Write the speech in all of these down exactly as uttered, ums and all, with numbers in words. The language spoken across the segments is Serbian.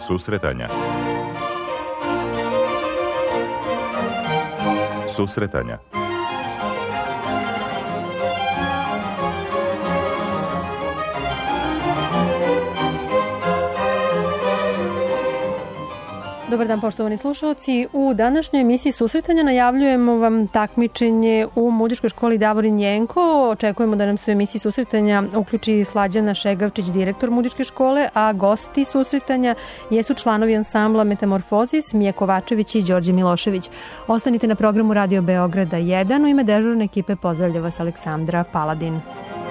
Susretanja. Susretanja. Dobar dan, poštovani slušalci. U današnjoj emisiji Susretanja najavljujemo vam takmičenje u muzičkoj školi Davorin Jenko. Očekujemo da nam se u emisiji Susretanja uključi Slađana Šegavčić, direktor muzičke škole, a gosti Susretanja jesu članovi ansambla Metamorfozis, Mija Kovačević i Đorđe Milošević. Ostanite na programu Radio Beograda jedan. U ime dežurne ekipe pozdravlja vas Aleksandra Paladin.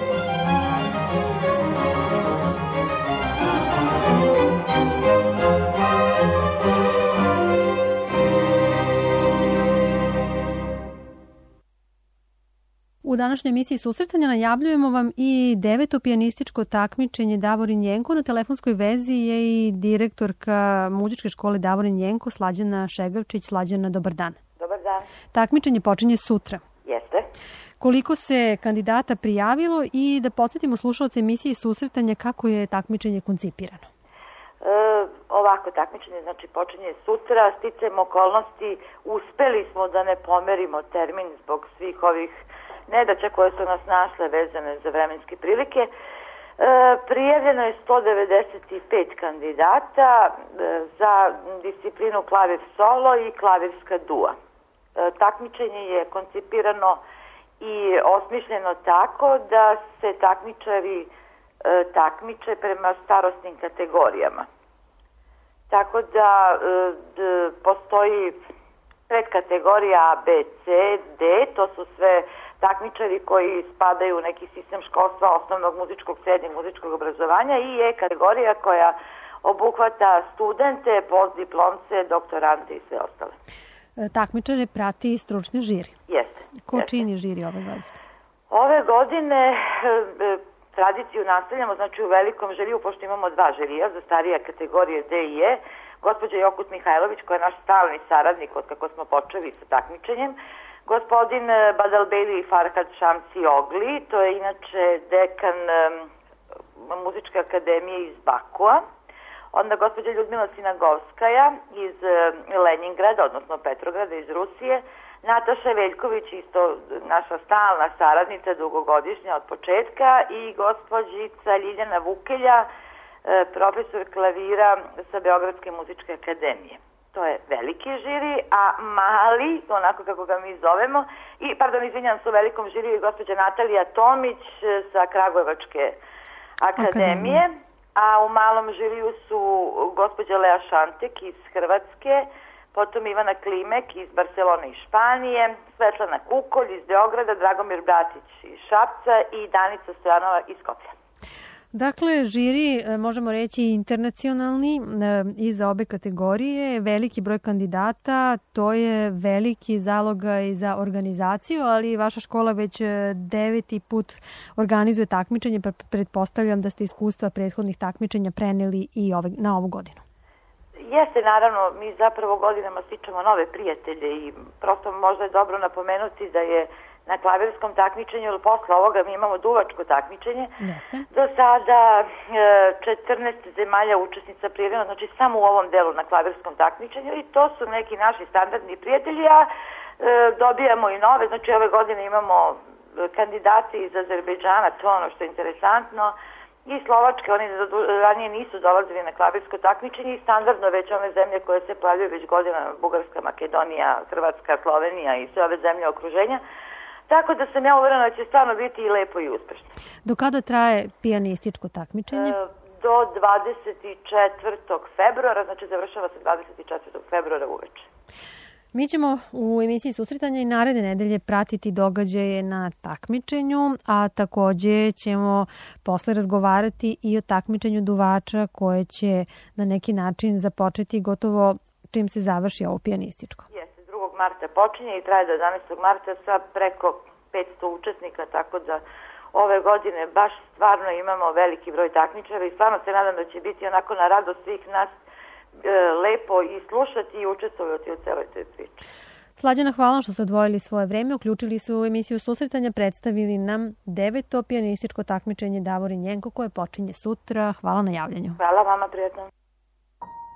U današnjoj emisiji Susretanja najavljujemo vam i deveto pijanističko takmičenje Davorin Jenko. Na telefonskoj vezi je i direktorka muzičke škole Davorin Jenko, Slađana Šegavčić. Slađana, dobar dan. Dobar dan. Takmičenje počinje sutra. Jeste. Koliko se kandidata prijavilo i da podsjetimo slušalce emisije Susretanja kako je takmičenje koncipirano? E, ovako, takmičenje znači počinje sutra. Sticajem okolnosti uspeli smo da ne pomerimo termin zbog svih ovih nedaća koje su nas našle vezane za vremenske prilike. E, prijavljeno je sto devedeset pet kandidata e, za disciplinu klavir solo i klavirska dua. E, takmičenje je koncipirano i osmišljeno tako da se takmičari e, takmiče prema starosnim kategorijama. Tako da e, d, postoji predkategorija A, B, C, D, to su sve takmičari koji spadaju u neki sistem školstva osnovnog muzičkog, srednjeg muzičkog obrazovanja i E kategorija koja obuhvata studente, postdiplomce, doktorante i sve ostale. Takmičare prati stručni žiri. Jeste. Ko jeste. čini žiri ove godine? Ove godine e, tradiciju nastavljamo, znači u velikom žiriju, pošto imamo dva žirija za starije kategorije D i E, gospođa Jokut Mihajlović koja je naš stalni saradnik od kako smo počeli sa takmičenjem, gospodin Badalbeli i Farhad Šamci Ogli, to je inače dekan um, Muzičke akademije iz Bakua, onda gospođa Ljudmila Sinagovskaja iz um, Leningrada, odnosno Petrograda iz Rusije, Nataša Veljković, isto naša stalna saradnica, dugogodišnja od početka, i gospođica Ljiljana Vukelja, profesor klavira sa Beogradske muzičke akademije. To je veliki žiri, a mali, onako kako ga mi zovemo, i, pardon, izvinjam se, u velikom žiriju je gospođa Natalija Tomić sa Kragujevačke akademije, Akademija. A u malom žiriju su gospođa Lea Šantek iz Hrvatske, potom Ivana Klimek iz Barcelone i Španije, Svetlana Kukolj iz Beograda, Dragomir Bratić iz Šapca i Danica Stojanova iz Skoplja. Dakle, žiri, možemo reći, internacionalni i za obe kategorije, veliki broj kandidata, to je veliki zalogaj za organizaciju, ali vaša škola već deveti put organizuje takmičenje, pa pretpostavljam da ste iskustva prethodnih takmičenja preneli i ove, na ovu godinu. Jeste, naravno, mi zapravo godinama stičemo nove prijatelje i prosto možda je dobro napomenuti da je na klavirskom takmičenju, ili posle ovoga mi imamo duvačko takmičenje. Jeste. Do sada četrnaest zemalja učesnica prijavljeno, znači samo u ovom delu na klavirskom takmičenju, i to su neki naši standardni prijatelji, a e, dobijamo i nove, znači ove godine imamo kandidati iz Azerbejdžana, to ono što je interesantno, i Slovačke, oni ranije nisu dolazili na klavirsko takmičenje i standardno već ove zemlje koje se pojavljuju već godina, Bugarska, Makedonija, Hrvatska, Slovenija i sve ove zemlje okruženja. Tako da sam ja uverena da će stvarno biti i lepo i uspešno. Do kada traje pijanističko takmičenje? E, do dvadeset četvrtog februara, znači završava se dvadeset četvrtog februara uveče. Mi ćemo u emisiji Susretanja i naredne nedelje pratiti događaje na takmičenju, a takođe ćemo posle razgovarati i o takmičenju duvača koje će na neki način započeti gotovo čim se završi ovo pijanističko. Jeste, drugog marta počinje i traje do jedanaestog marta sa preko petsto učesnika, tako da ove godine baš stvarno imamo veliki broj takmičara i stvarno se nadam da će biti onako na radost svih nas lepo i slušati i učestvovati u celoj toj priči. Slađana, hvala što ste odvojili svoje vreme, uključili se u emisiju Susretanja, predstavili nam deveto pijanističko takmičenje Davorin Jenko koje počinje sutra. Hvala na javljanju. Hvala vama, prijatno.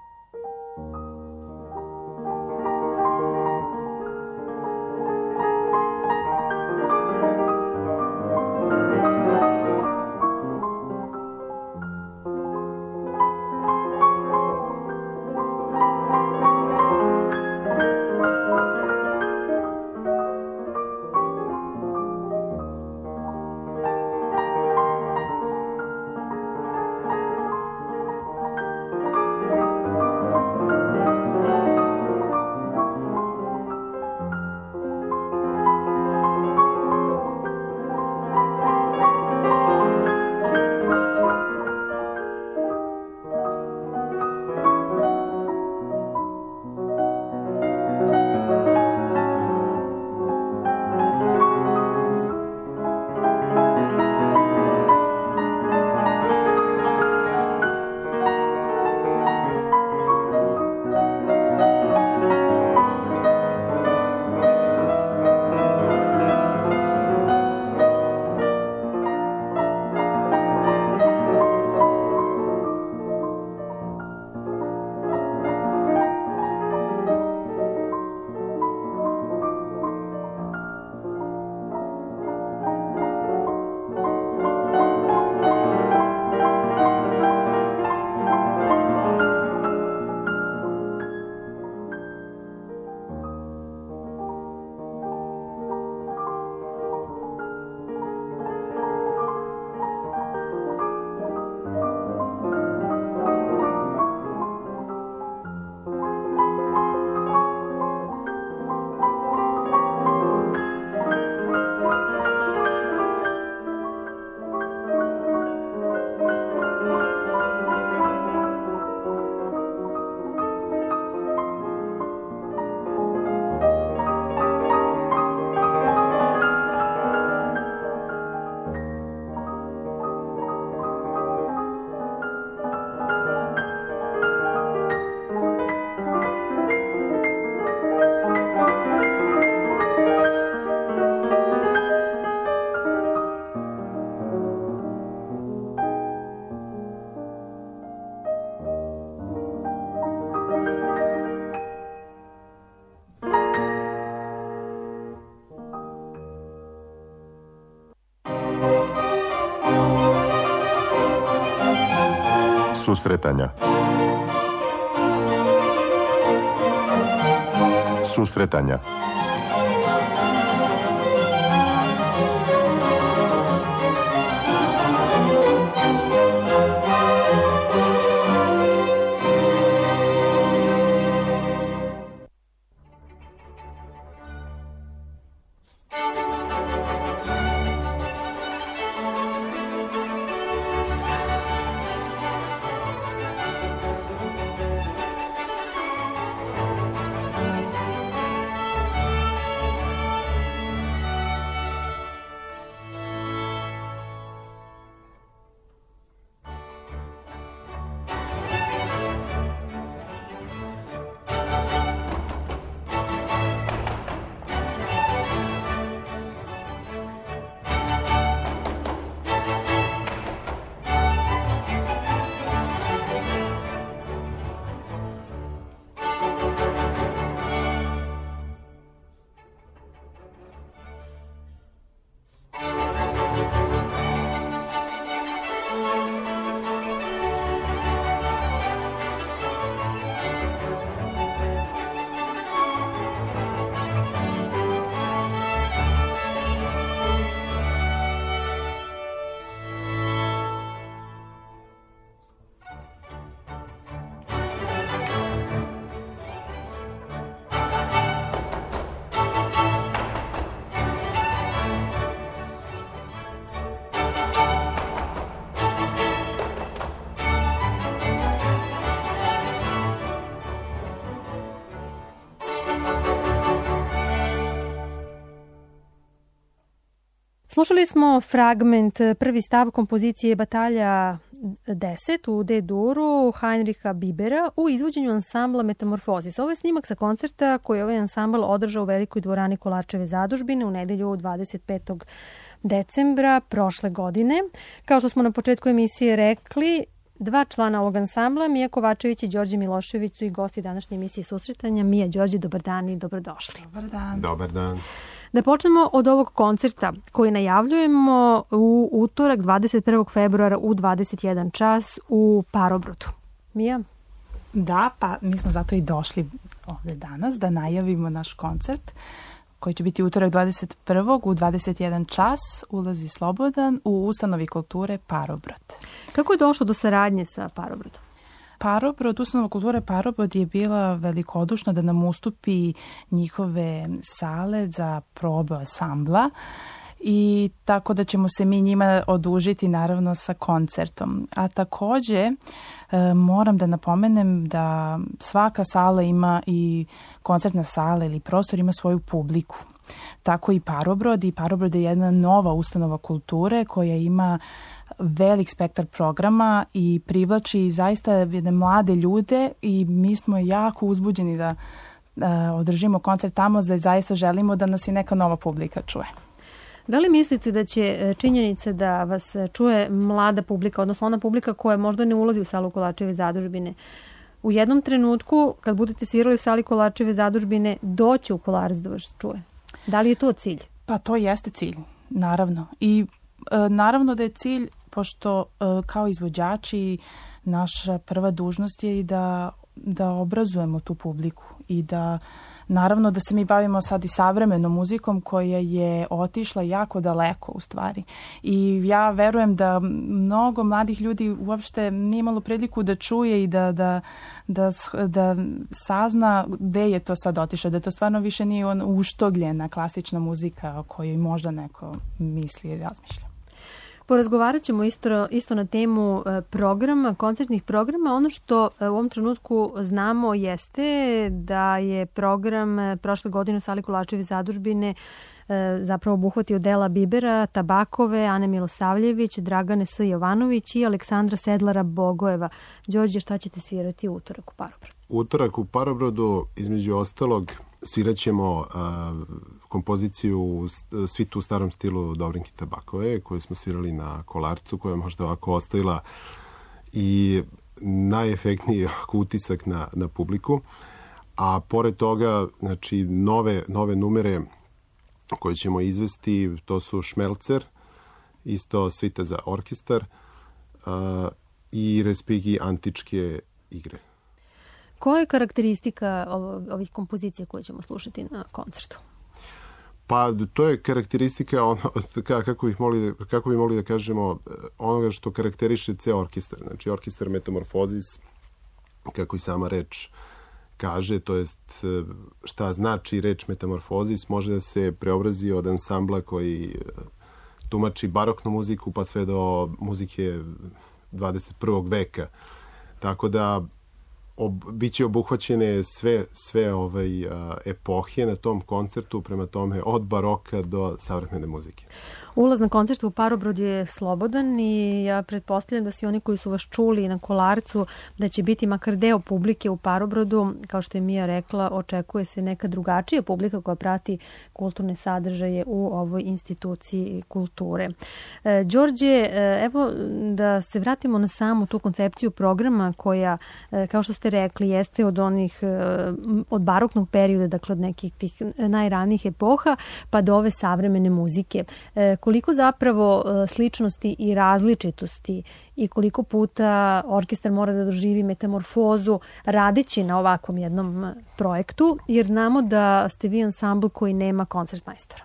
Susretanja. Susretanja. Slušali smo fragment, prvi stav kompozicije Batalja deset u D-duru Heinricha Bibera u izvođenju ansambla Metamorfozis. Ovo je snimak sa koncerta koji je ovaj ansambl održao u Velikoj dvorani Kolarčeve zadužbine u nedelju dvadeset petog decembra prošle godine. Kao što smo na početku emisije rekli, dva člana ovog ansambla, Mija Kovačević i Đorđe Milošević su i gosti današnje emisije Susretanja. Mija, Đorđe, dobar dan i dobrodošli. Dobar dan. Dobar dan. Da počnemo od ovog koncerta koji najavljujemo u utorak dvadeset prvog februara u dvadeset jedan čas u Parobrodu. Mija? Da, pa mi smo zato i došli ovde danas da najavimo naš koncert koji će biti utorak dvadeset prvog u dvadeset jedan čas, ulazi slobodan u Ustanovi kulture Parobrod. Kako je došlo do saradnje sa Parobrodom? Parobrod, Ustanova kulture Parobrod je bila velikodušna da nam ustupi njihove sale za probe ansambla i tako da ćemo se mi njima odužiti naravno sa koncertom. A takođe e, moram da napomenem da svaka sala ima i koncertna sala ili prostor ima svoju publiku. Tako i Parobrod i Parobrod je jedna nova ustanova kulture koja ima velik spektar programa i privlači zaista jedne mlade ljude i mi smo jako uzbuđeni da uh, održimo koncert tamo, za zaista želimo da nas i neka nova publika čuje. Da li mislite da će činjenice da vas čuje mlada publika, odnosno ona publika koja možda ne ulazi u salu Kolačeve zadužbine, u jednom trenutku kad budete svirali u sali Kolačeve zadužbine doći u Kolarac da vas čuje? Da li je to cilj? Pa to jeste cilj, naravno. I e, naravno da je cilj, pošto e, kao izvođači naša prva dužnost je i da, da obrazujemo tu publiku i da naravno da se mi bavimo sad i savremenom muzikom koja je otišla jako daleko u stvari. I ja verujem da mnogo mladih ljudi uopšte nije imalo priliku da čuje i da, da, da, da sazna gde je to sad otišlo. Da to stvarno više nije on uštogljena klasična muzika o kojoj možda neko misli i razmišlja. Porazgovarat ćemo isto, isto na temu programa, koncertnih programa. Ono što u ovom trenutku znamo jeste da je program prošle godine u sali Kolačeve zadužbine zapravo obuhvatio dela Bibera, Tabakove, Ane Milosavljević, Dragane S. Jovanović i Aleksandra Sedlara Bogojeva. Đorđe, šta ćete svirati u utorak u Parobrodu? Utorak u Parobrodu, između ostalog, svirat ćemo uh, kompoziciju Svitu u starom stilu Dobrinke Tabakove, koju smo svirali na Kolarcu, koja je možda ovako ostavila i najefektniji utisak na, na publiku. A pored toga, znači, nove, nove numere koje ćemo izvesti, to su Šmelcer, isto Svita za orkestar uh, i Respighi antičke igre. Koja je karakteristika ovih kompozicija koje ćemo slušati na koncertu? Pa to je karakteristika ono, kako, bih mogli, kako bi mogli da kažemo onoga što karakteriše ceo orkestar. Znači orkestar Metamorfozis, kako i sama reč kaže, to jest šta znači reč Metamorfozis, može da se preobrazi od ansambla koji tumači baroknu muziku pa sve do muzike dvadeset prvog veka. Tako da Ob, biće obuhvaćene sve, sve ovaj, a, epohe na tom koncertu, prema tome od baroka do savremene muzike. Ulaz na koncert u Parobrod je slobodan i ja pretpostavljam da svi oni koji su vas čuli na Kolarcu da će biti makar deo publike u Parobrodu. Kao što je Mija rekla, očekuje se neka drugačija publika koja prati kulturne sadržaje u ovoj instituciji kulture. E, Đorđe, evo da se vratimo na samu tu koncepciju programa koja, e, kao što ste rekli, jeste od onih, e, od baroknog perioda, dakle od nekih tih najranijih epoha, pa do ove savremene muzike. E, koliko zapravo sličnosti i različitosti i koliko puta orkestar mora da doživi metamorfozu radeći na ovakvom jednom projektu, jer znamo da ste vi ansambl koji nema koncertmajstora.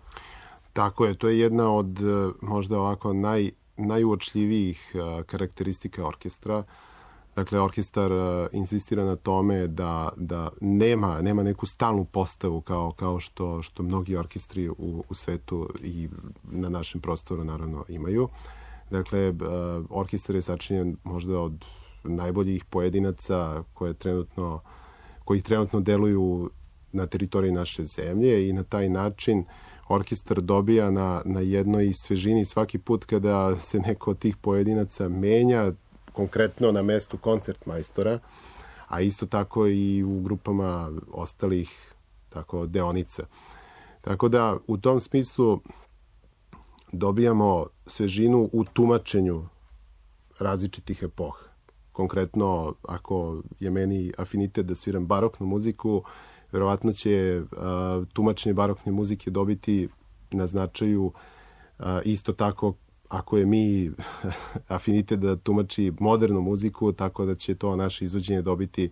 Tako je, to je jedna od možda ovako naj, najuočljivijih karakteristika orkestra. Dakle, orkestar uh, insistira na tome da, da nema, nema neku stalnu postavu kao, kao što, što mnogi orkestri u, u svetu i na našem prostoru naravno imaju. Dakle, uh, orkestar je sačinjen možda od najboljih pojedinaca koje trenutno, koji trenutno deluju na teritoriji naše zemlje i na taj način orkestar dobija na, na jednoj svežini svaki put kada se neko od tih pojedinaca menja, konkretno na mestu koncertmajstora, a isto tako i u grupama ostalih tako deonica. Tako da u tom smislu dobijamo svežinu u tumačenju različitih epoha. Konkretno, ako je meni afinitet da sviram baroknu muziku, verovatno će a, tumačenje barokne muzike dobiti na značaju a, isto tako ako je mi afinitet da tumači modernu muziku, tako da će to naše izvođenje dobiti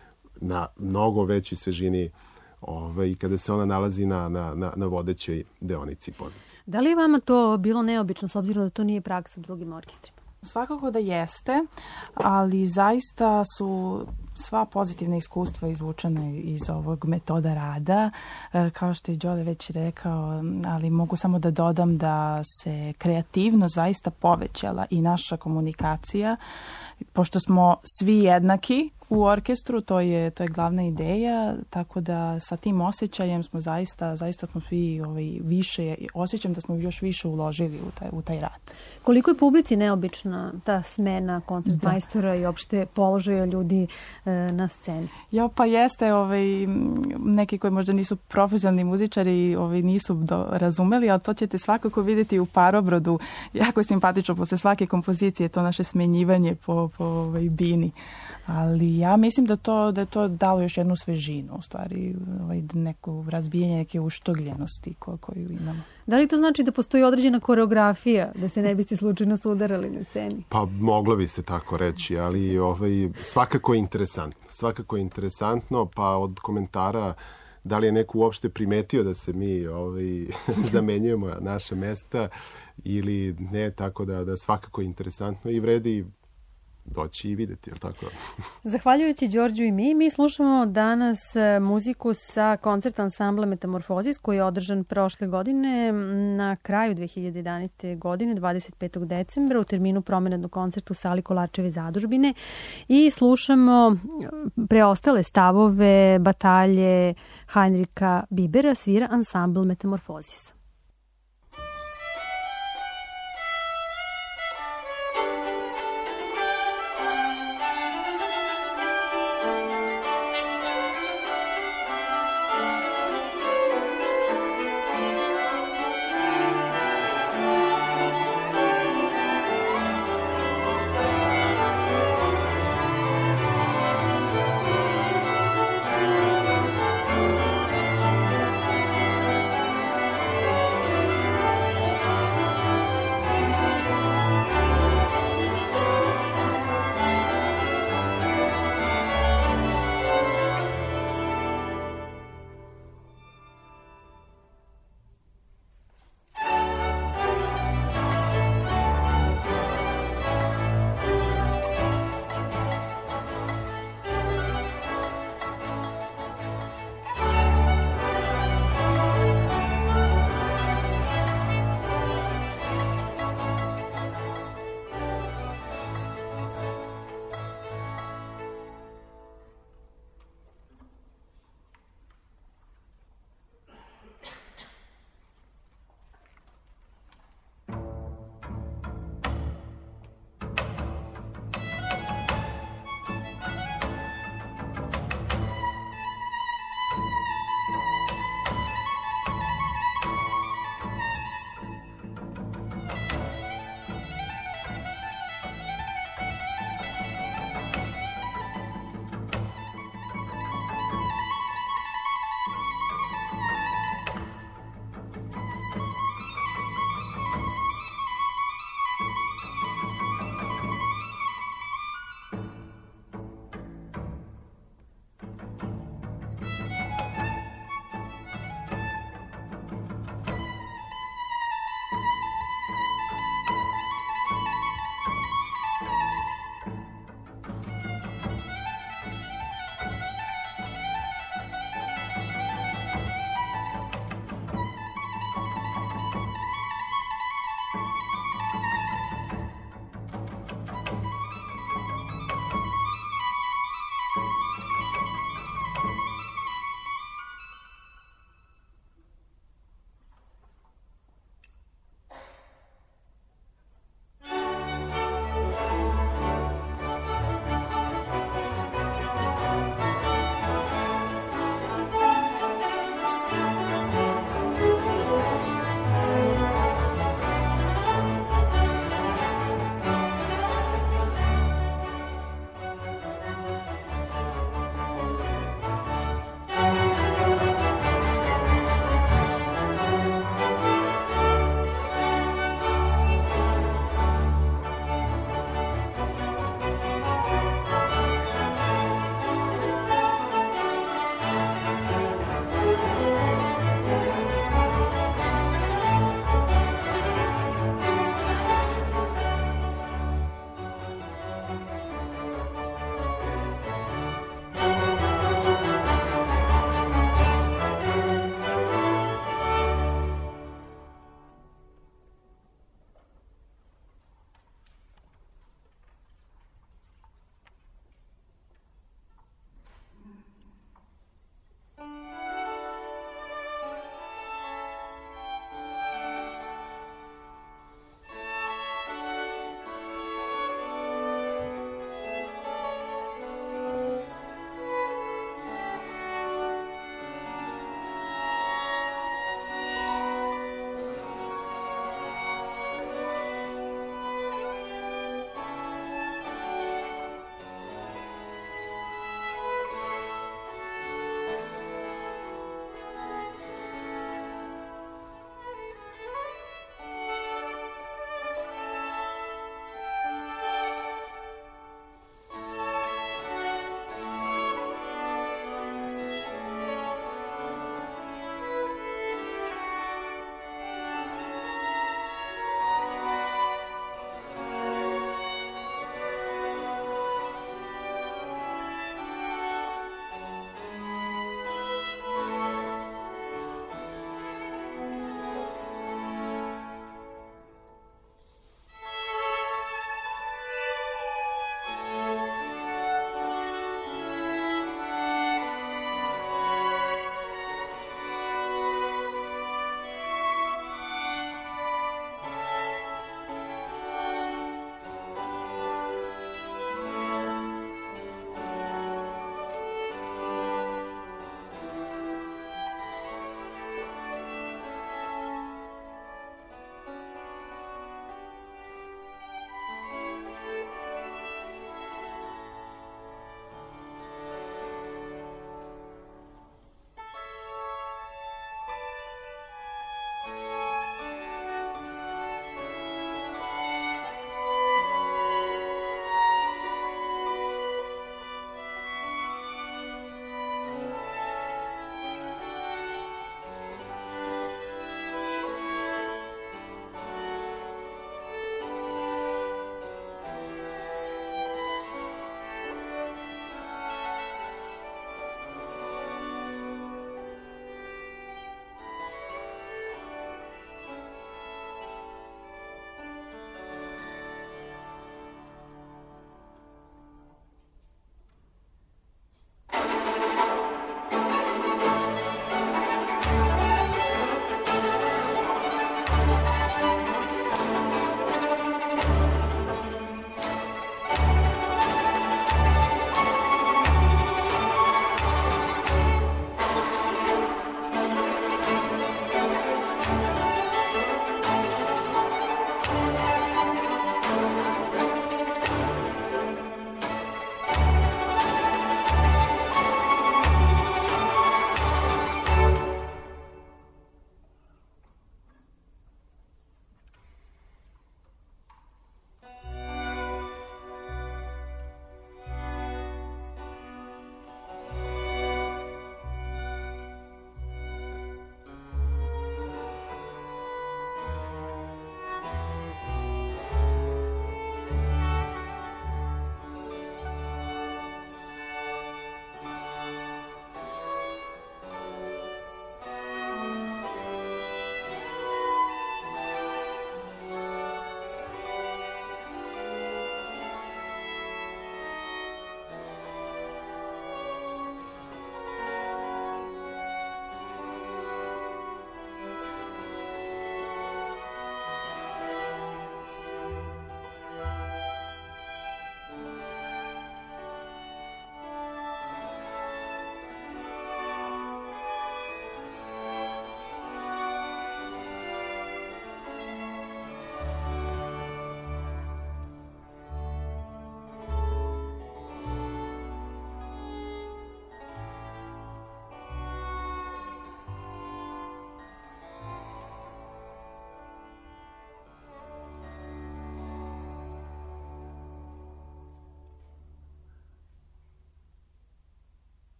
na mnogo većoj svežini ovaj, kada se ona nalazi na, na, na, na vodećoj deonici pozicije. Da li je vama to bilo neobično s obzirom da to nije praksa u drugim orkestrima? Svakako da jeste, ali zaista su sva pozitivna iskustva izvučena iz ovog metoda rada. Kao što je Đole već rekao, ali mogu samo da dodam da se kreativno zaista povećala i naša komunikacija, pošto smo svi jednaki u orkestru, to je, to je glavna ideja, tako da sa tim osjećajem smo zaista, zaista smo svi ovaj, više, osjećam da smo još više uložili u taj, u taj rad. Koliko je publici neobična ta smena koncertmajstora i opšte položaja ljudi e, na sceni? Jo, pa jeste, ovaj, neki koji možda nisu profesionalni muzičari ovaj, nisu do, razumeli, ali to ćete svakako vidjeti u Parobrodu. Jako je simpatično posle svake kompozicije to naše smenjivanje po, po ovaj, bini. Ali ja mislim da to da je to dalo još jednu svežinu, u stvari, ovaj, neko razbijanje neke uštogljenosti ko, koju imamo. Da li to znači da postoji određena koreografija, da se ne biste slučajno sudarali na sceni? Pa moglo bi se tako reći, ali ovaj, svakako je interesantno. Svakako je interesantno, pa od komentara da li je neko uopšte primetio da se mi ovaj, zamenjujemo naše mesta ili ne, tako da, da svakako je interesantno i vredi doći i videti, jel tako? Zahvaljujući Đorđu i mi, mi slušamo danas muziku sa koncert ansambla Metamorfozis koji je održan prošle godine na kraju dve hiljade jedanaeste. godine, dvadeset petog decembra u terminu promenadnog koncerta u sali Kolarčeve zadužbine i slušamo preostale stavove batalje Heinricha Bibera, svira ansambl Metamorfozis. Thank you.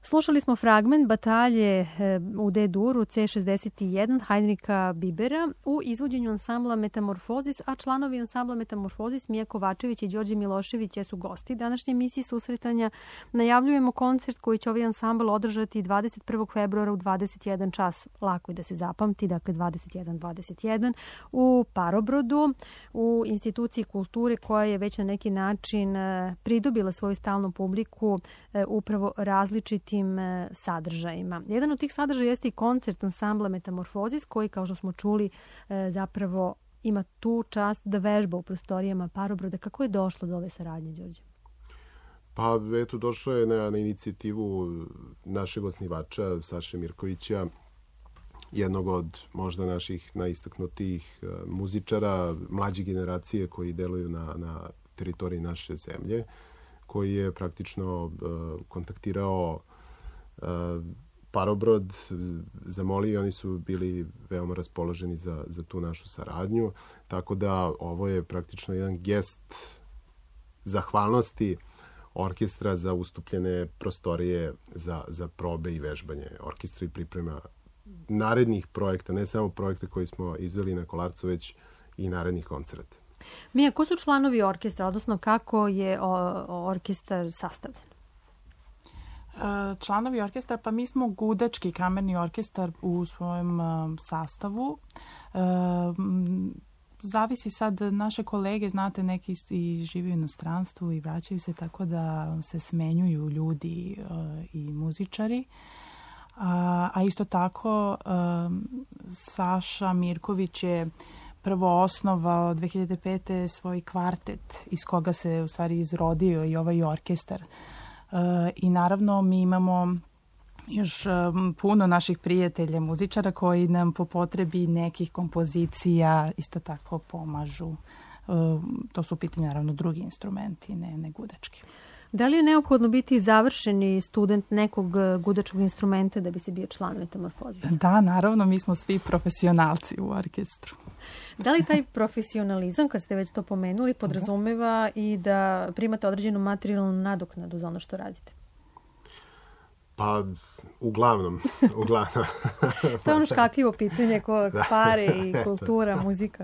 Slušali smo fragment batalje u D-duru C šezdeset jedan Heinricha Bibera u izvođenju ansambla Metamorfozis, a članovi ansambla Metamorfozis Mija Kovačević i Đorđe Milošević jesu gosti današnje emisije susretanja. Najavljujemo koncert koji će ovaj ansambl održati dvadeset prvog februara u dvadeset jedan čas. Lako je da se zapamti, dakle dvadeset jedan dvadeset jedan u Parobrodu, u instituciji kulture koja je već na neki način pridobila svoju stalnu publiku upravo različitim sadržajima. Jedan od tih sadržaja jeste i koncert ansambla Metamorfozis koji, kao što smo čuli, zapravo ima tu čast da vežba u prostorijama Parobroda. Kako je došlo do ove saradnje, Đorđe? Pa, eto, došlo je na, na inicijativu našeg osnivača, Saše Mirkovića, jednog od možda naših najistaknutijih muzičara, mlađe generacije koji deluju na, na teritoriji naše zemlje, koji je praktično uh, kontaktirao uh, Parobrod, zamolio, oni su bili veoma raspoloženi za, za tu našu saradnju, tako da ovo je praktično jedan gest zahvalnosti orkestra za ustupljene prostorije za, za probe i vežbanje orkestra i priprema narednih projekta, ne samo projekta koji smo izveli na Kolarcu, već i narednih koncerata. Mija, ko su članovi orkestra, odnosno kako je orkestar sastavljen? Članovi orkestra, pa mi smo gudački kamerni orkestar u svojem sastavu. Zavisi sad, naše kolege, znate, neki i živi u inostranstvu i vraćaju se, tako da se smenjuju ljudi i muzičari. A, a isto tako Saša Mirković je prvo osnovao dve hiljade pete svoj kvartet iz koga se u stvari izrodio i ovaj orkestar. I naravno mi imamo još puno naših prijatelja muzičara koji nam po potrebi nekih kompozicija isto tako pomažu. To su u pitanju naravno drugi instrumenti, ne, ne gudački. Da li je neophodno biti završeni student nekog gudačkog instrumenta da bi se bio član Metamorfozisa? Da, naravno, mi smo svi profesionalci u orkestru. Da li taj profesionalizam, kad ste već to pomenuli, podrazumeva i da primate određenu materijalnu nadoknadu za ono što radite? Pa, uglavnom. uglavnom. To je ono škakljivo pitanje, ko pare i kultura, muzika.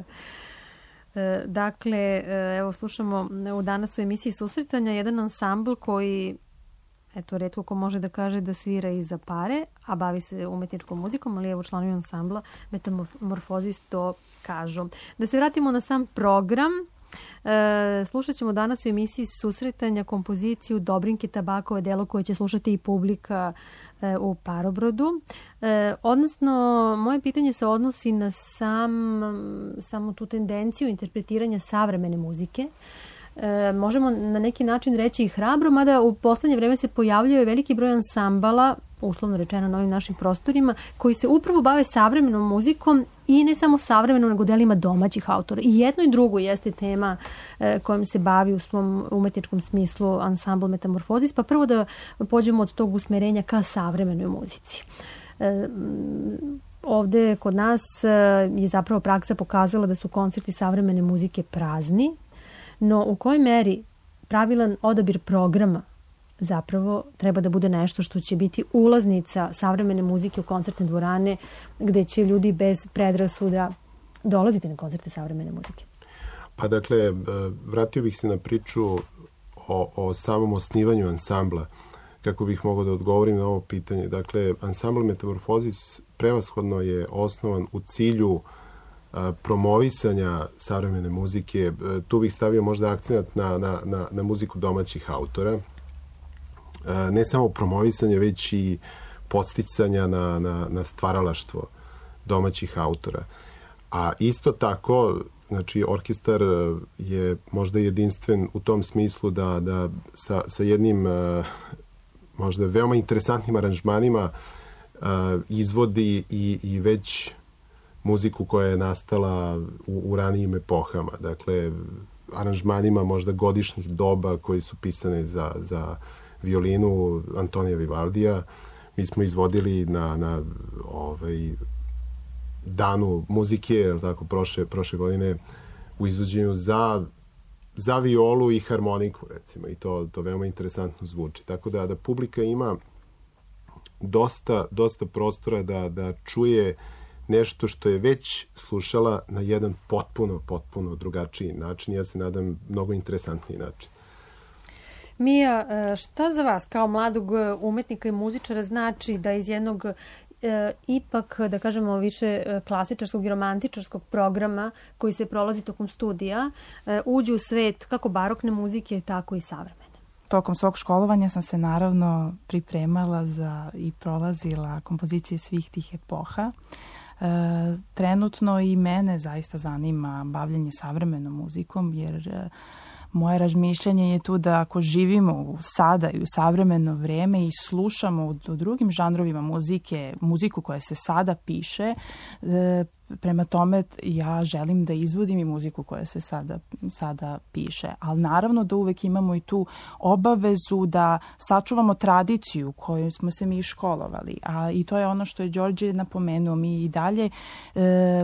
Dakle, evo slušamo u danas u emisiji susretanja jedan ansambl koji, eto, retko ko može da kaže da svira i za pare, a bavi se umetničkom muzikom, ali evo članovi ansambla Metamorfozis to kažu. Da se vratimo na sam program. E, slušat ćemo danas u emisiji susretanja kompoziciju Dobrinke Tabakove, delo koje će slušati i publika e, u Parobrodu. E, odnosno, moje pitanje se odnosi na sam, samu tu tendenciju interpretiranja savremene muzike. E, možemo na neki način reći i hrabro, mada u poslednje vreme se pojavljuje veliki broj ansambala, uslovno rečeno na ovim našim prostorima, koji se upravo bave savremenom muzikom i ne samo savremenom, nego delima domaćih autora. I jedno i drugo jeste tema e, kojom se bavi u svom umetničkom smislu ansambl Metamorfozis. Pa prvo da pođemo od tog usmerenja ka savremenoj muzici. E, ovde kod nas je zapravo praksa pokazala da su koncerti savremene muzike prazni, no u kojoj meri pravilan odabir programa zapravo treba da bude nešto što će biti ulaznica savremene muzike u koncertne dvorane gde će ljudi bez predrasuda dolaziti na koncerte savremene muzike? Pa dakle, vratio bih se na priču o, o samom osnivanju ansambla, kako bih mogao da odgovorim na ovo pitanje. Dakle, ansambl Metamorfozis prevashodno je osnovan u cilju promovisanja savremene muzike. Tu bih stavio možda akcent na, na, na, na muziku domaćih autora. Ne samo promovisanje, već i podsticanja na, na, na stvaralaštvo domaćih autora. A isto tako, znači, orkestar je možda jedinstven u tom smislu da, da sa, sa jednim možda veoma interesantnim aranžmanima izvodi i, i već muziku koja je nastala u, u ranijim epohama. Dakle, aranžmanima možda godišnjih doba koji su pisane za, za violinu Antonija Vivaldija. Mi smo izvodili na, na ovaj, danu muzike, tako, prošle, prošle godine u izvođenju za, za violu i harmoniku, recimo. I to, to veoma interesantno zvuči. Tako da, da publika ima dosta, dosta prostora da, da čuje nešto što je već slušala na jedan potpuno, potpuno drugačiji način. Ja se nadam mnogo interesantniji način. Mija, šta za vas kao mladog umetnika i muzičara znači da iz jednog e, ipak, da kažemo, više klasičarskog i romantičarskog programa koji se prolazi tokom studija, e, uđe u svet kako barokne muzike, tako i savremene? Tokom svog školovanja sam se naravno pripremala za i prolazila kompozicije svih tih epoha. E, trenutno i mene zaista zanima bavljanje savremenom muzikom, jer e, moje razmišljanje je tu da ako živimo u sada i u savremeno vreme i slušamo u, u drugim žanrovima muzike, muziku koja se sada piše, e, prema tome ja želim da izvodim i muziku koja se sada, sada piše. Ali naravno da uvek imamo i tu obavezu da sačuvamo tradiciju koju smo se mi školovali. A i to je ono što je Đorđe napomenuo. Mi i dalje e,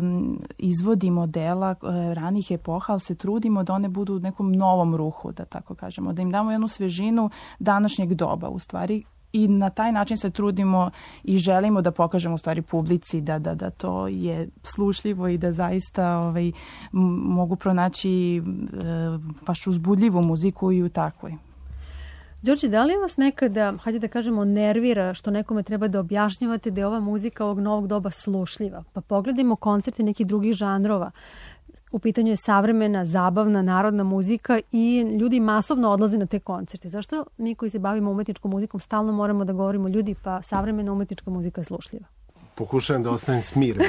izvodimo dela e, ranih epoha, ali se trudimo da one budu u nekom novom ruhu, da tako kažemo. Da im damo jednu svežinu današnjeg doba, u stvari. I na taj način se trudimo i želimo da pokažemo u stvari publici da, da, da to je slušljivo i da zaista ovaj, m- mogu pronaći e, baš uzbudljivu muziku i u takvoj. Đorđe, da li vas nekada, hajde da kažemo, nervira što nekome treba da objašnjavate da je ova muzika ovog novog doba slušljiva? Pa pogledajmo koncerte nekih drugih žanrova. U pitanju je savremena, zabavna, narodna muzika i ljudi masovno odlaze na te koncerte. Zašto mi koji se bavimo umetničkom muzikom stalno moramo da govorimo ljudi pa savremena umetnička muzika je slušljiva? Pokušavam da ostanem smiren.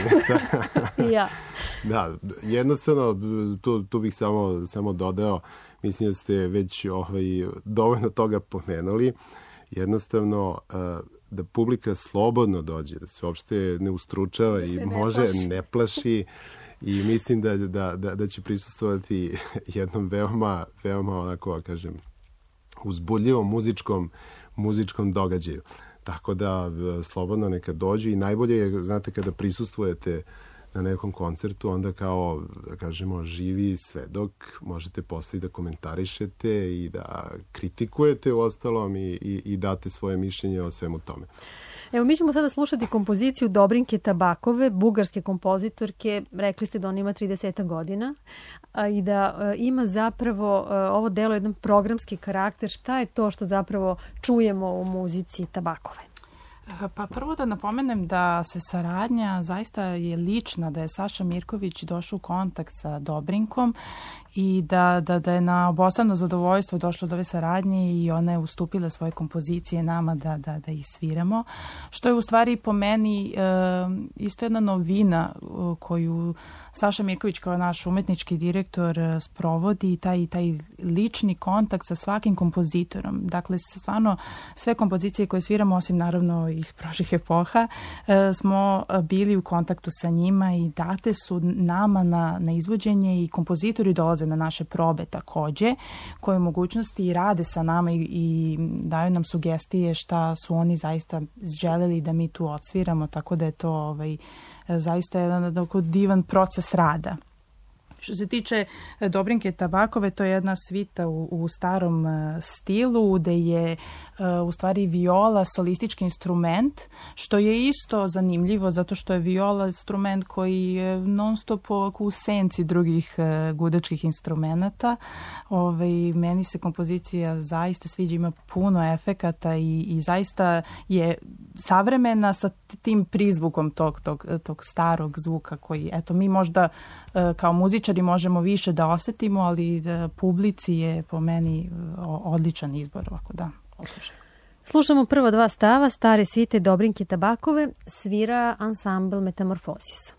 Ja. Da, jednostavno, tu, tu bih samo, samo dodao, mislim da ste već ovaj, dovoljno toga pomenuli. Jednostavno, da publika slobodno dođe, da se uopšte ne ustručava da i ne može, plaši. ne plaši. I mislim da, da, da, da će prisustvovati jednom veoma, veoma onako, kažem, uzbudljivom muzičkom, muzičkom događaju. Tako da slobodno neka dođu i najbolje je, znate, kada prisustvujete na nekom koncertu, onda kao, da kažemo, živi svedok, možete posle da komentarišete i da kritikujete u ostalom i, i, i date svoje mišljenje o svemu tome. Evo, mi ćemo sada slušati kompoziciju Dobrinke Tabakove, bugarske kompozitorke. Rekli ste da ona ima trideset godina a, i da a, ima zapravo a, ovo delo jedan programski karakter. Šta je to što zapravo čujemo u muzici Tabakove? Pa prvo da napomenem da se saradnja zaista je lična, da je Saša Mirković došao u kontakt sa Dobrinkom i da, da, da je na obostrano zadovoljstvo došlo do ove saradnje i ona je ustupila svoje kompozicije nama da, da, da ih sviramo, što je u stvari po meni e, isto jedna novina koju Saša Mirković kao naš umetnički direktor sprovodi, taj, taj lični kontakt sa svakim kompozitorom. Dakle, stvarno sve kompozicije koje sviramo, osim naravno iz prošlih epoha, e, smo bili u kontaktu sa njima i date su nama na, na izvođenje i kompozitori dolaze na naše probe takođe, koje mogućnosti i rade sa nama i, i daju nam sugestije šta su oni zaista želeli da mi tu odsviramo, tako da je to ovaj, zaista jedan divan proces rada. Što se tiče Dobrinke Tabakove, to je jedna svita u, u starom stilu, gde je u stvari viola solistički instrument, što je isto zanimljivo, zato što je viola instrument koji je non stop u senci drugih gudačkih instrumenta. Ove, meni se kompozicija zaista sviđa, ima puno efekata i, i zaista je savremena sa tim prizvukom tog, tog, tog starog zvuka koji, eto, mi možda kao muzičari možemo više da osetimo, ali da publici je po meni odličan izbor, ovako da, odličan. Slušamo prva dva stava stare svite Dobrinke Tabakove, svira ansambl Metamorfosis.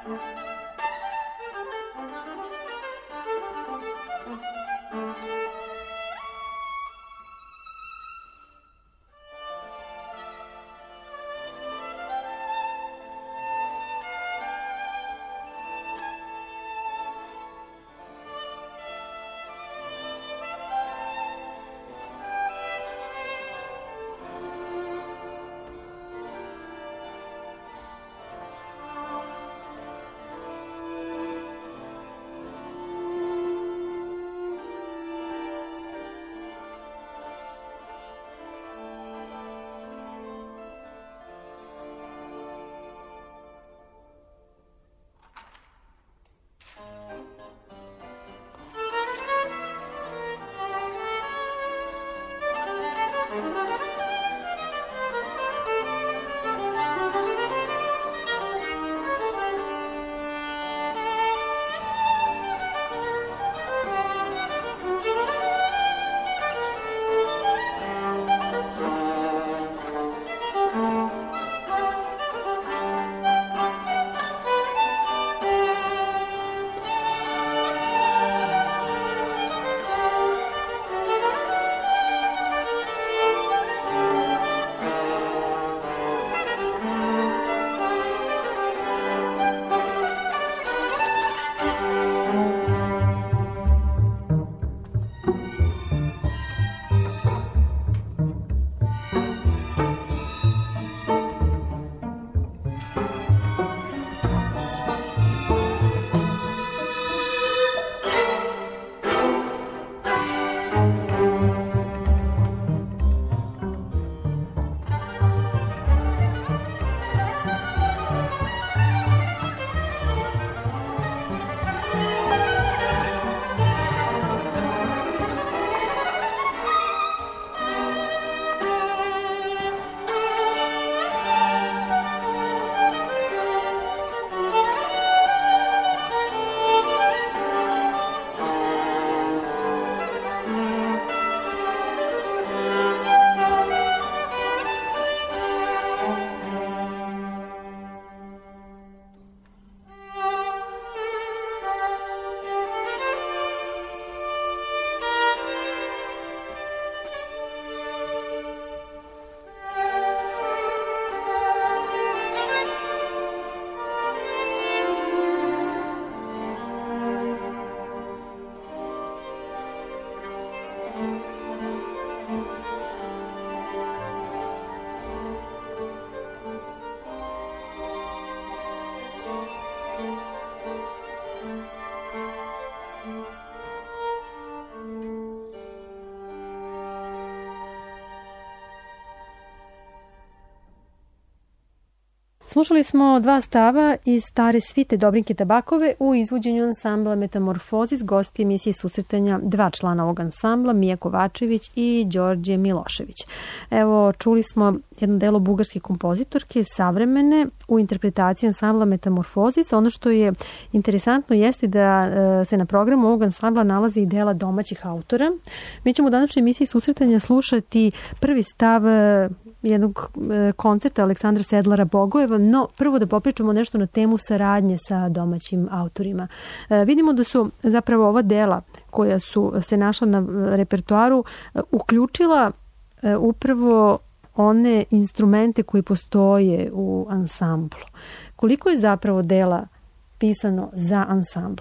Slušali smo dva stava iz stare svite Dobrinke Tabakove u izvođenju ansambla Metamorfozis. Gosti emisije susretanja dva člana ovog ansambla, Mija Kovačević i Đorđe Milošević. Evo, čuli smo jedno delo bugarske kompozitorke, savremene, u interpretaciji ansambla Metamorfozis. Ono što je interesantno jeste da se na programu ovog ansambla nalazi i dela domaćih autora. Mi ćemo u današnjoj emisiji susretanja slušati prvi stav jednog koncerta Aleksandra Sedlara Bogojeva, no prvo da popričamo nešto na temu saradnje sa domaćim autorima. E, vidimo da su zapravo ova dela koja su se našla na repertoaru uključila e, upravo one instrumente koji postoje u ansamblu. Koliko je zapravo dela pisano za ansambl?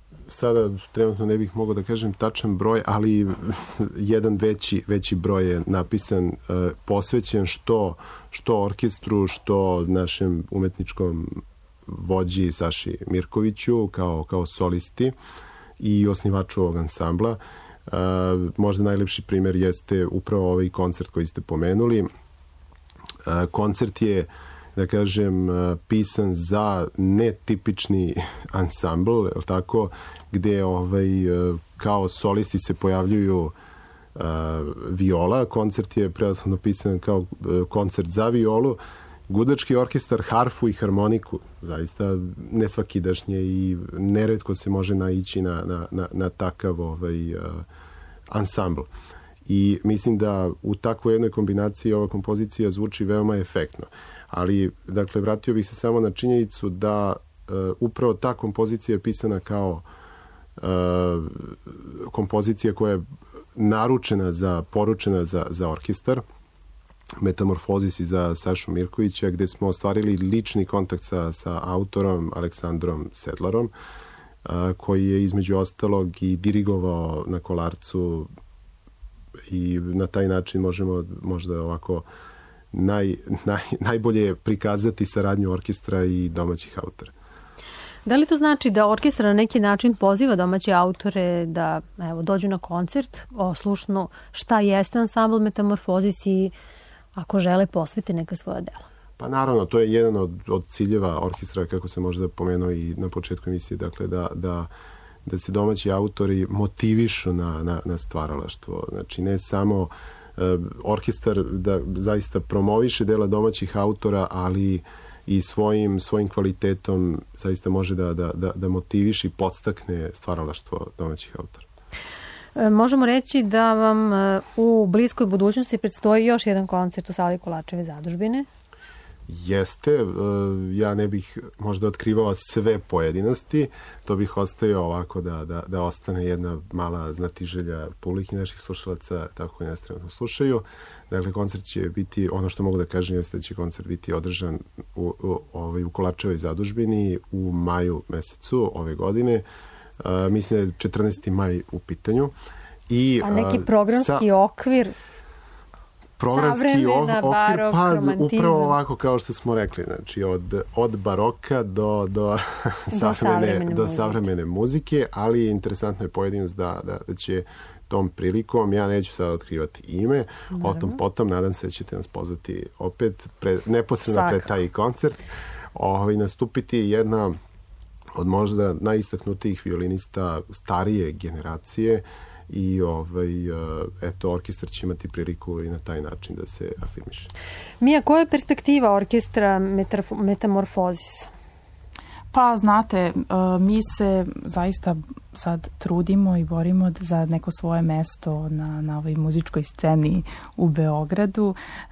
Sada trenutno ne bih mogao da kažem tačan broj, ali jedan veći, veći broj je napisan, posvećen što, što orkestru, što našem umetničkom vođi Saši Mirkoviću kao, kao solisti i osnivaču ovog ansambla. Možda najlepši primer jeste upravo ovaj koncert koji ste pomenuli. Koncert je, da kažem, pisan za netipični ansambl, je li tako, gde ovaj, kao solisti se pojavljuju uh, viola. Koncert je prevashodno pisan kao koncert za violu, gudački orkestar, harfu i harmoniku. Zaista nesvakidašnje i neretko se može naići na, na, na, na takav ovaj, uh, ansambl. I mislim da u takvoj jednoj kombinaciji ova kompozicija zvuči veoma efektno. Ali, dakle, vratio bih se samo na činjenicu da upravo ta kompozicija je pisana kao uh, kompozicija koja je naručena za, poručena za, za orkestar, Metamorfozis i za Sašu Mirkovića, gde smo ostvarili lični kontakt sa, sa autorom Aleksandrom Sedlarom, a, koji je između ostalog i dirigovao na Kolarcu i na taj način možemo možda ovako naj, naj, najbolje prikazati saradnju orkestra i domaćih autora. Da li to znači da orkestar na neki način poziva domaće autore da evo, dođu na koncert, oslušnu šta jeste ansambl Metamorfozis i ako žele posvete neka svoja dela? Pa naravno, to je jedan od, od ciljeva orkestra, kako se možda pomenuo i na početku emisije, dakle da, da, da se domaći autori motivišu na, na, na stvaralaštvo. Znači ne samo uh, orkestar da zaista promoviše dela domaćih autora, ali i svojim, svojim kvalitetom zaista može da, da, da, da motiviše i podstakne stvaralaštvo domaćih autora. Možemo reći da vam u bliskoj budućnosti predstoji još jedan koncert u sali Kolačeve zadužbine? Jeste. Ja ne bih možda otkrivao sve pojedinosti. To bih ostavio ovako da, da, da ostane jedna mala znatiželja publike naših slušalaca, tako koji nas trenutno slušaju. Dakle, koncert će biti, ono što mogu da kažem jeste da će koncert biti održan u, u, u, u Kolačevoj zadužbini u maju mesecu ove godine. Uh, mislim da je četrnaesti maj u pitanju. I, a neki programski sa, okvir? Programski okvir, barok, pa romantizam. Upravo ovako kao što smo rekli, znači od, od baroka do, do, do, savremene, do savremene muzike, ali interesantno je pojedinost da, da, da će tom prilikom, ja neću sada otkrivati ime, naravno. O tom potom, nadam se da ćete nas pozvati opet pre, neposredno pred taj koncert, ovaj, nastupiti jedna od možda najistaknutijih violinista starije generacije i ovaj, eto, orkestar će imati priliku i na taj način da se afirmiše. Mija, koja je perspektiva orkestra Metamorfozis? Pa, znate, mi se zaista sad trudimo i borimo za neko svoje mesto na, na ovoj muzičkoj sceni u Beogradu. E,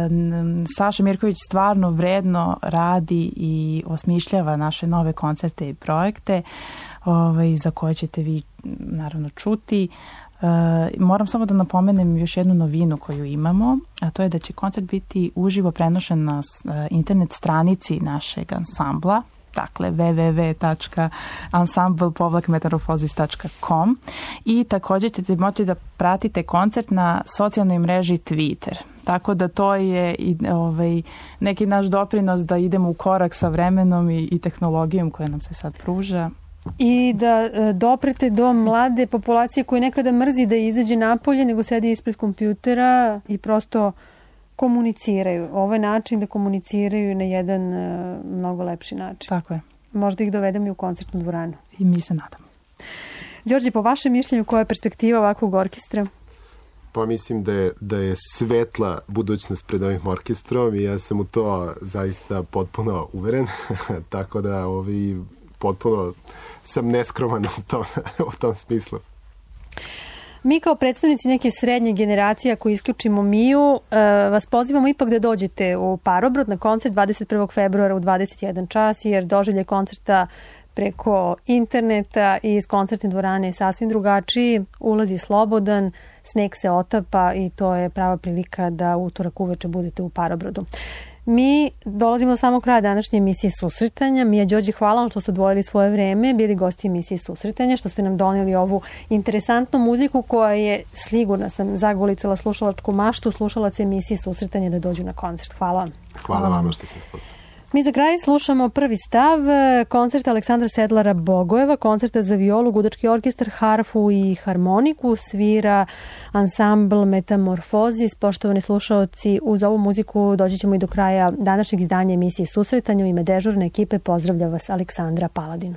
Saša Mirković stvarno vredno radi i osmišljava naše nove koncerte i projekte ovaj, za koje ćete vi naravno čuti. E, moram samo da napomenem još jednu novinu koju imamo, a to je da će koncert biti uživo prenošen na internet stranici našeg ansambla, dakle w w w tačka ensemble povlak metamorfozis tačka com i također ćete moći da pratite koncert na socijalnoj mreži Twitter. Tako da to je i, ovaj, neki naš doprinos da idemo u korak sa vremenom i, i tehnologijom koja nam se sad pruža. I da e, doprete do mlade populacije koja nekada mrzi da izađe napolje nego sedi ispred kompjutera i prosto komuniciraju. Ovo je način da komuniciraju na jedan uh, mnogo lepši način. Tako je. Možda ih dovedemo i u koncertnu dvoranu. I mi se nadamo. Đorđe, po vašem mišljenju, koja je perspektiva ovakvog orkestra? Pa mislim da je, da je svetla budućnost pred ovim orkestrom i ja sam u to zaista potpuno uveren. Tako da ovi, potpuno sam neskroman u tom, u tom smislu. Mi kao predstavnici neke srednje generacije, ako isključimo Miju, vas pozivamo ipak da dođete u Parobrod na koncert dvadeset prvog februara u dvadeset jedan čas, jer doživljaj koncerta preko interneta i iz koncertne dvorane je sasvim drugačiji. Ulaz je slobodan, sneg se otapa i to je prava prilika da utorak uveče budete u Parobrodu. Mi dolazimo do samog kraja današnje emisije Susretanja. Mija, Đorđe, hvala vam što ste odvojili svoje vreme, bili gosti emisije Susretanja, što ste nam doneli ovu interesantnu muziku koja je, sigurna sam, zagolicala slušalačku maštu slušalaca emisije Susretanja da dođu na koncert. Hvala vam. Hvala, hvala vam što ste se. Mi za kraj slušamo prvi stav koncerta Aleksandra Sedlara Bogojeva, koncerta za violu, gudački orkestar, harfu i harmoniku, svira ansambl Metamorfozis. Poštovani slušaoci, uz ovu muziku doći ćemo i do kraja današnjeg izdanja emisije Susretanja. U ime dežurne ekipe pozdravlja vas Aleksandra Paladin.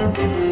Thank you.